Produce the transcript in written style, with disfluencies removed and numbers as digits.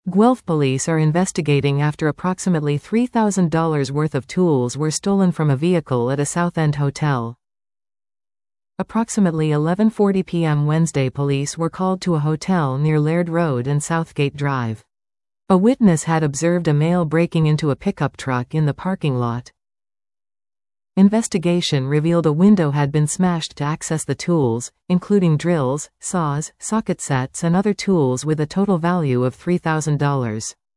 Guelph police are investigating after approximately $3,000 worth of tools were stolen from a vehicle at a South End hotel. Approximately 11:40 p.m. Wednesday, police were called to a hotel near Laird Road and Southgate Drive. A witness had observed a male breaking into a pickup truck in the parking lot. Investigation revealed a window had been smashed to access the tools, including drills, saws, socket sets and other tools with a total value of $3,000.